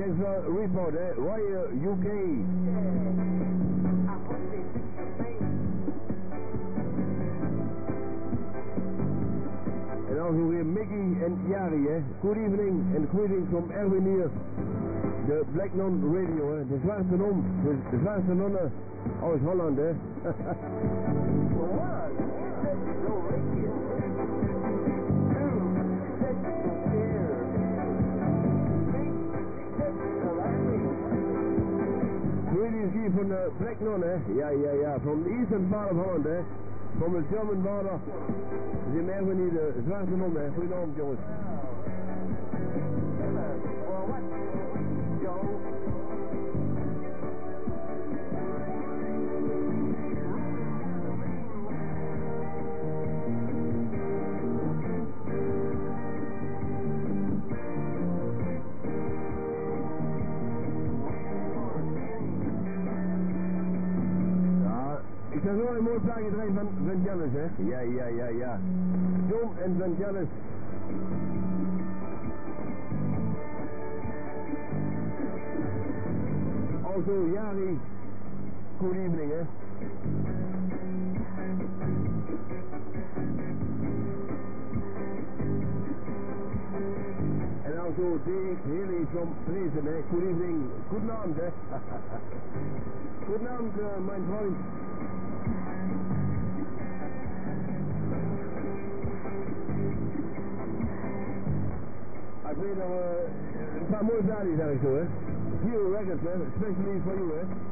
is a report, Royal UK. En dan weer Mickey en Jari, Good evening and greetings from Erwin hier. De Black Non Radio, de zwaarste non, de zwaarste nonnen uit Holland, Greetings hier van de Black Non, Ja, from the eastern part of Holland, From the German border. We zijn Erwin hier, de zwaarste non, Goedenavond, jongens. Ik zeg nog een mooi plaatje erin van Vangelis, Ja. John en Vangelis. Also, Jari, good evening, En also, Dick Haley from Dresden, Good evening, guten Abend, Guten Abend, mein Freund. Ik weet nog een paar mooie plaatjes eigenlijk zo, Few records, especially for you,